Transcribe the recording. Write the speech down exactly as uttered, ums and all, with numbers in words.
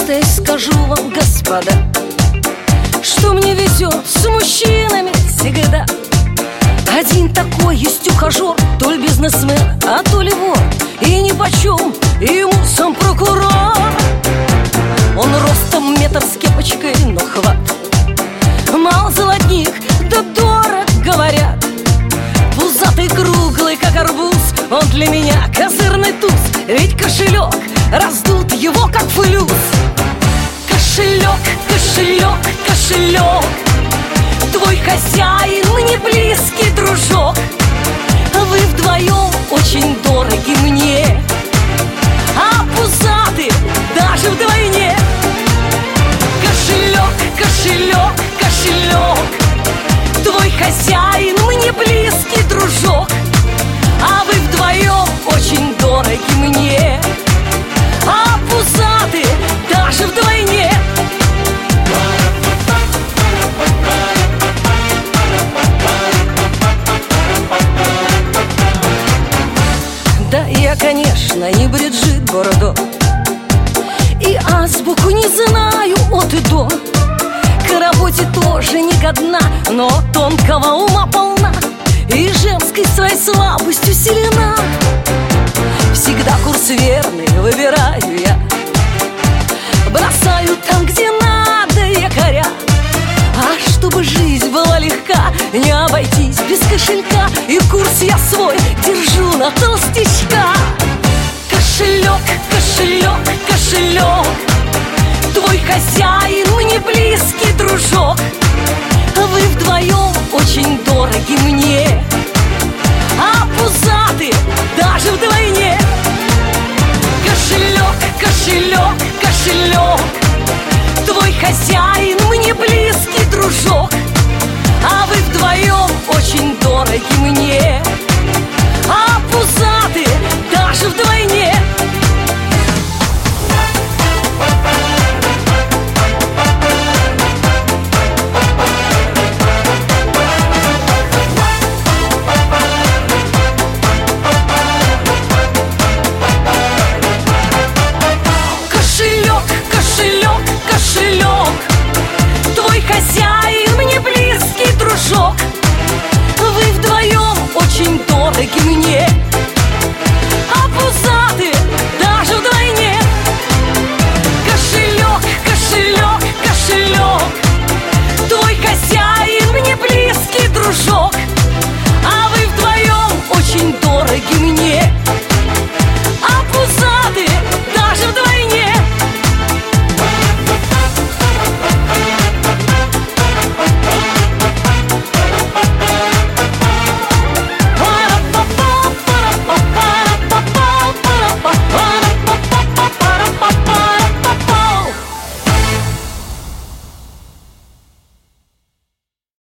честно скажу вам, господа, что мне везет с мужчинами всегда. Один такой есть ухажер, то ли бизнесмен, а то ли вор, и нипочем ему сам прокурор. Он ростом метр с кепочкой, но хват мал золотник, да дорог, говорят. Пузатый, круглый, как арбуз, он для меня козырный туз, ведь кошелек раздут его, как флюс. Кошелек, кошелек, кошелек, твой хозяин мне близкий дружок. Вы вдвоем очень дороги мне, а пузатый даже вдвойне. Кошелек, кошелек, кошелек, твой хозяин мне близкий дружок. А вы вдвоем очень дороги мне, а пузатый даже вдвойне. Да, я, конечно, не Бриджит Бардо, и азбуку не знаю от и до. К работе тоже не ко дна, но тонкого ума полна, и женской своей слабостью силена. Всегда курс верный выбираю я, бросаю там, где надо, якоря. А чтобы жизнь была легка, не обойтись без кошелька, и курс я свой держу на толстячка. Кошелек, кошелек, кошелек, твой хозяин мне близкий дружок. Вы вдвоем очень дороги мне, а пузатый даже вдвойне. Кошелек, кошелек, кошелек, твой хозяин мне близкий дружок. А вы вдвоем очень дороги мне,